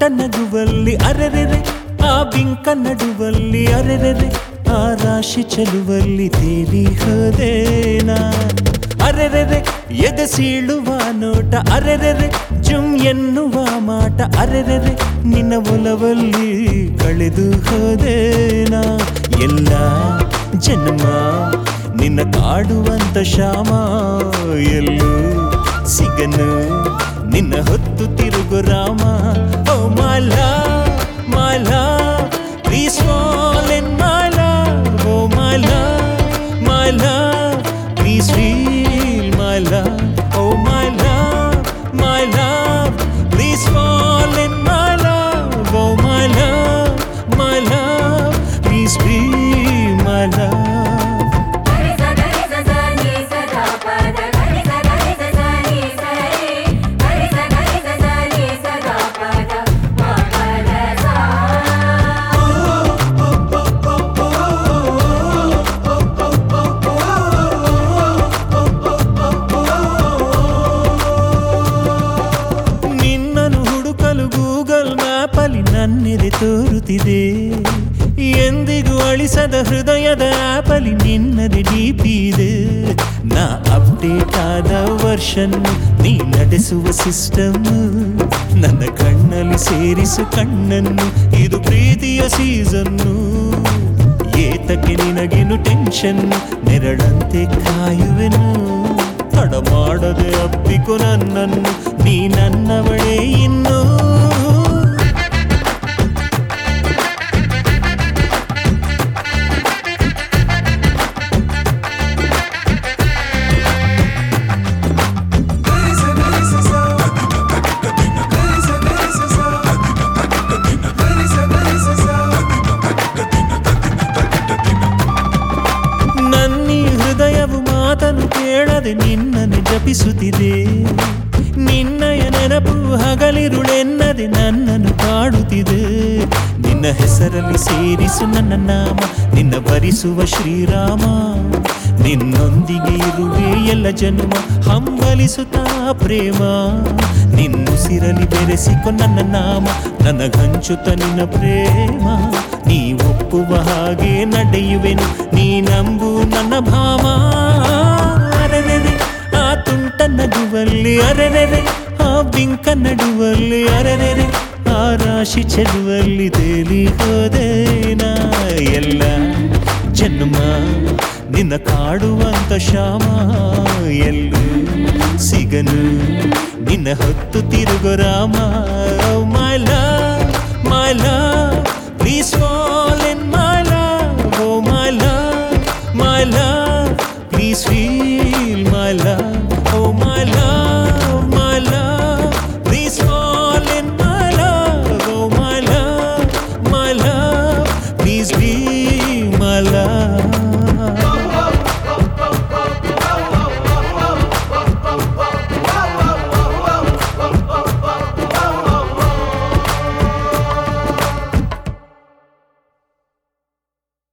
ನಗುವಲ್ಲಿ ಅರೆರೆರೆ ಆ ಬಿಂಕ ನಡುವಲ್ಲಿ ಅರೆರೆರೆ ಆ ರಾಶಿ ಚೆಲುವಲ್ಲಿ ತೇಲಿ ಹೋದೇನಾ ಅರೆರೆರೆ ಎದೆ ಸೀಳುವ ನೋಟ ಅರೆರೆರೆ ಜುಮ್ ಎನ್ನುವ ಮಾಟ ಅರೆರೆರೆ ನಿನ್ನ ಒಲವಲ್ಲಿ ಕಳೆದು ಹೋದೇನಾ ಎಲ್ಲ ಜನ್ಮ ನಿನ್ನ ಕಾಡುವಂತ ಶ್ಯಾಮ ಎಲ್ಲೂ ಸಿಗನು ನಿನ್ನ ಹೊತ್ತು ತಿರುಗು ರಾಮ ಓ Mala Mala please fall in Mala ಓ ಮಾಲಾ ಮಾಲಾ ಪ್ಲೀಸ್ ಫೀಲ್ ಮಾಲಾ ಓ Mala Mala please fall in Mala ಓ ಮಾಲಾ ಮಾಲಾ ಪ್ಲೀಸ್ ಫೀಲ್ ಮಾಲಾ ನನ್ನೆದೆ ತೋರುತ್ತಿದೆ ಎಂದಿಗೂ ಅಳಿಸದ ಹೃದಯದ ಆಪಲಿ ನಿನ್ನದೆ ಡಿಪಿದೆ ನಾ ಅಪ್ಡೇಟ್ ಆದ ವರ್ಷನ್ ನೀ ನಡೆಸುವ ಸಿಸ್ಟಮ್ ನನ್ನ ಕಣ್ಣಲ್ಲಿ ಸೇರಿಸು ಕಣ್ಣನ್ನು ಇದು ಪ್ರೀತಿಯ ಸೀಸನ್ನು ಏತಕ್ಕೆ ನಿನಗೇನು ಟೆನ್ಷನ್ ನೆರಳಂತೆ ಕಾಯುವೆನು ತಡ ಮಾಡದೆ ಅಪ್ಪಿಕೊ ನನ್ನನ್ನು ನೀ ನನ್ನವಳೇ ಇನ್ನು ಮಾತನ್ನು ಕೇಳದೆ ನಿನ್ನನ್ನು ಜಪಿಸುತ್ತಿದೆ ನಿನ್ನಯ ನೆನಪು ಹಗಲಿರುಳೆನ್ನದೆ ನನ್ನನ್ನು ಕಾಡುತ್ತಿದೆ ನಿನ್ನ ಹೆಸರಲ್ಲಿ ಸೇರಿಸು ನನ್ನ ನಾಮ ನಿನ್ನ ಭರಿಸುವ ಶ್ರೀರಾಮ ನಿನ್ನೊಂದಿಗೆ ಇರುವೆ ಎಲ್ಲ ಜನ್ಮ ಹಂಬಲಿಸುತ್ತಾ ಪ್ರೇಮ ನಿನ್ನುಸಿರಲಿ ಬೆರೆಸಿಕೊ ನನ್ನ ನಾಮ ನನಗಂಚುತ್ತ ನಿನ್ನ ಪ್ರೇಮ ನೀ ಒಪ್ಪುವ ಹಾಗೆ ನಡೆಯುವೆನು ನೀ ನಂಬು ನನ್ನ ಭಾಮ ಅರೆರೆರೆ ಆ ತುಂಟ ನಗುವಲ್ಲಿ ಅರೆರೆರೆ ಆ ಬಿಂಕ ನಡುವಲ್ಲಿ ಅರೆರೆರೆ ಆ ರಾಶಿ ಚೆಲುವಲ್ಲಿ ತೇಲಿ ಹೋದೇನಾ ಎಲ್ಲ ಜನ್ಮ ನಿನ್ನ ಕಾಡುವಂತ ಶ್ಯಾಮ ಎಲ್ಲೂ ಸಿಗನು ನಿನ್ನ ಹೊತ್ತು ತಿರುಗು Rama Mala Mala please fall in Mala ಓ ಮಾಲಾ ಮಾಲಾ ಪ್ಲೀಸ್ ಫೀಲ್ ಮಾಲಾ ಓ Mala Mala please fall in Mala ಓ ಮಾಲಾ ಮಾಲಾ ಪ್ಲೀಸ್ ಬಿ ಮಾಲಾ